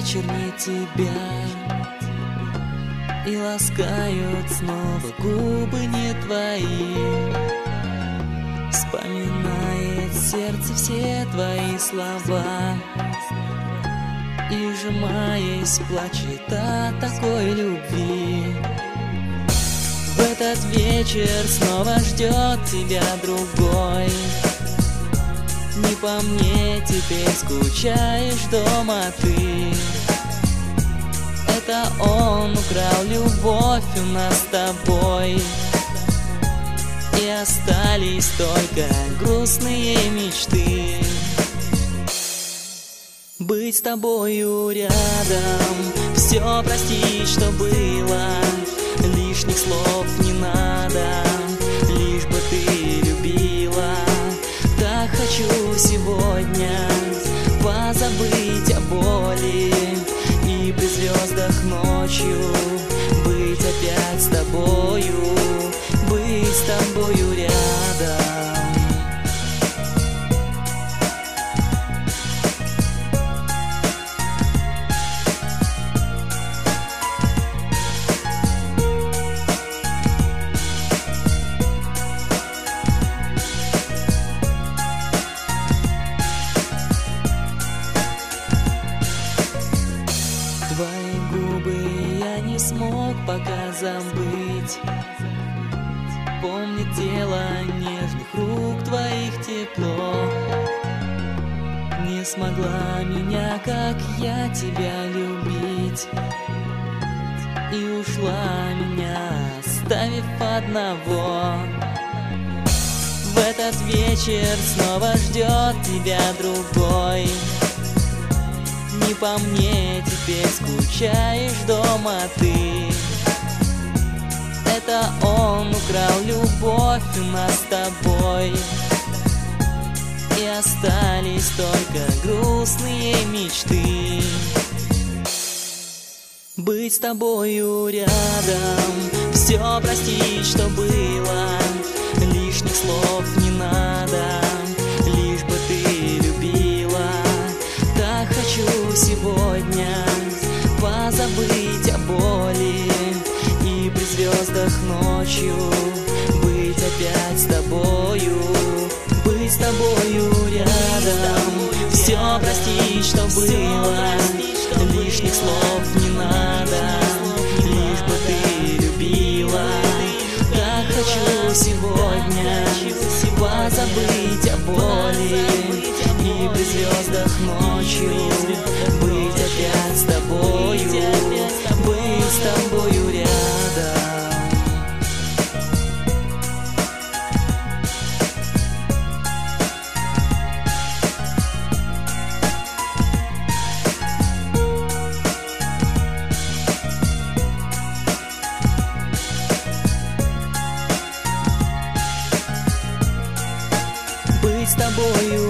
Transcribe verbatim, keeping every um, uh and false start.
вечер не тебя, и ласкают снова губы не твои. Вспоминает сердце все твои слова, и, сжимаясь, плачет от такой любви. В этот вечер снова ждет тебя другой. Не по мне теперь скучаешь дома ты. Это он украл любовь у нас с тобой, и остались только грустные мечты. Быть с тобою рядом, все простить, что было. Лишних слов не надо, лишь бы ты любила. Так хочу сегодня позабыть о боли, и при звездах ночью быть опять с тобою, быть с тобою рядом. Твои губы я не смог пока забыть. Помнит тело нежных рук твоих тепло. Не смогла меня, как я тебя, любить, и ушла меня, оставив одного. В этот вечер снова ждет тебя другой. Не по мне теперь скучаешь дома ты. Это он украл любовь у нас с тобой, и остались только грустные мечты. Быть с тобою рядом, все простить, что было. Лишних слов не надо, лишь бы ты любила. Так хочу сегодня позабыть о боли, и при звездах ночью быть опять с тобою, быть с тобою рядом. Все простить, что было. Лишних слов не надо, лишь бы ты любила. Так хочу сегодня позабыть о боли, и при звездах ночью быть опять с тобою, быть с тобою рядом. Быть с тобою